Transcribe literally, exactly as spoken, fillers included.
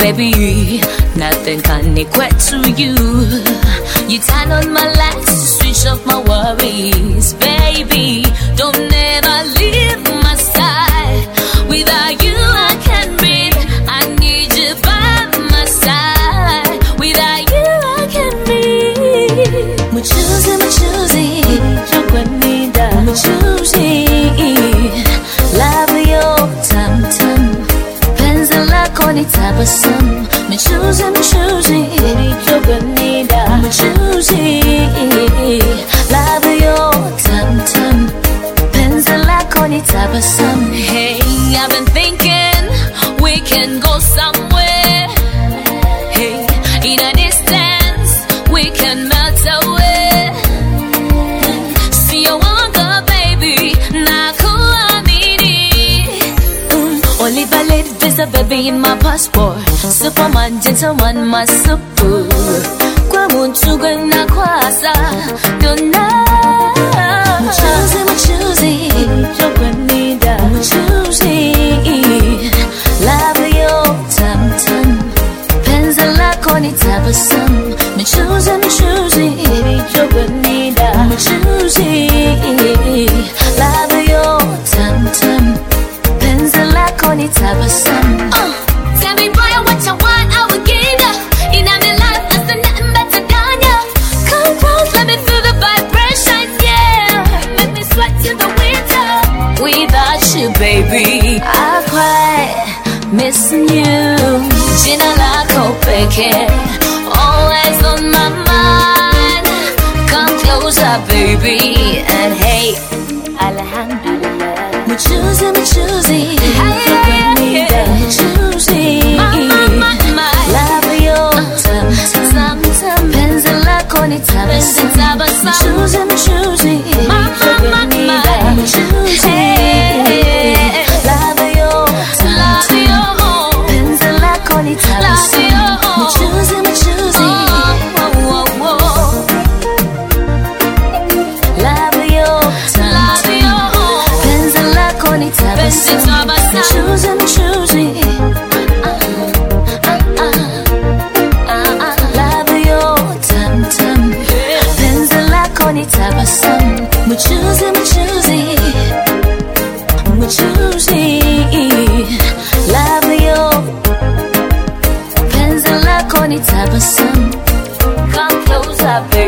baby, nothing can equate to you. You turn on my lights, switch off my worries, baby. Don't ever leave my side. Without you I can't breathe. I need you by my side. Without you I can't breathe. I'm choosing, I'm choosing. I'm choosing. Love your tum tum. Penzi lako ni tabasamu. I'm choosing, I'm choosing. I'm choosing. Love your tum tum. Penzi lako ni tabasamu. Hey, I've been thinking we can go somewhere. Hey, in a distance we can melt away. See you wanga, baby, nakuamini. Mm, only valid visa, baby, in my passport. Superman, gentleman, my super. Kwa munchuga na kwasa, don't know. I'm choosing, I'm choosing. I'm choosing. Love your tum tum. Penzi lako ni tabasamu. I'm choosing, I'm choosing. I'm choosing. Love your tum tum. Penzi lako ni tabasamu. Uh, tell me boy what you want, I will give ya. In my life, there's nothing better than ya. Come close, let me feel the vibrations, yeah. Make me sweat till the winter. Without you, baby, I cry, missing you. Jina lako pekee, always on my mind. Come closer, baby, and hey, alhamdulillah. I'm choosing, I'm choosing. I'm choosing. Love your tum tum. Penzi lako ni tabasamu. I'm choosing, I'm choosing. I'm choosing. Love your tum tum. Penzi lako ni tabasamu. I'm choosing, I'm choosing. Love your tum tum. Penzi lako ni tabasamu. I'm choosing, I'm choosing. Love your tum tum. Penzi lako ni tabasamu. I'm choosing, I'm choosing. I'm choosing. Love your penzi lako ni tabasamu. Come closer, baby.